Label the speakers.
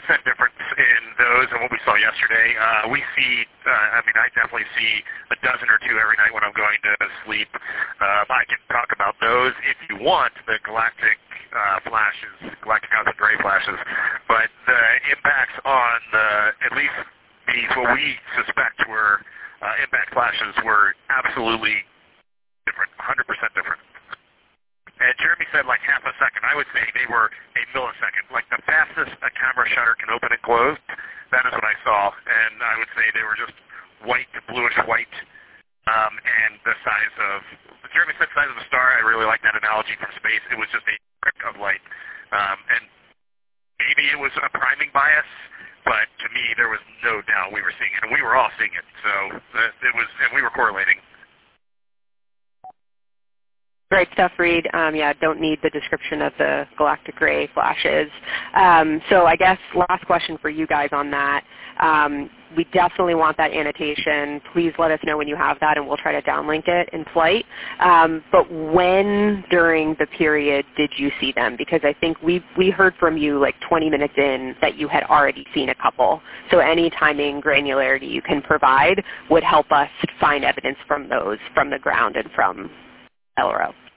Speaker 1: difference in those and what we saw yesterday. We see, I definitely see a dozen or two every night when I'm going to sleep. I can talk about those if you want, the galactic flashes, galactic cosmic ray flashes, but the impacts on at least these, what we suspect were impact flashes, were absolutely different, 100% different. And Jeremy said like half a second. I would say they were a millisecond. Like the fastest a camera shutter can open and close, that is what I saw. And I would say they were just white, bluish white, and the size of, Jeremy said size of a star. I really like that analogy from space. It was just a prick of light. And maybe it was a priming bias, but to me there was no doubt we were seeing it. And we were all seeing it. So it was, and we were correlating.
Speaker 2: Great stuff, Reed. Don't need the description of the galactic ray flashes. So I guess last question for you guys on that. We definitely want that annotation. Please let us know when you have that, and we'll try to downlink it in flight. But when during the period did you see them? Because I think we heard from you like 20 minutes in that you had already seen a couple. So any timing granularity you can provide would help us find evidence from those, from the ground and from LRO.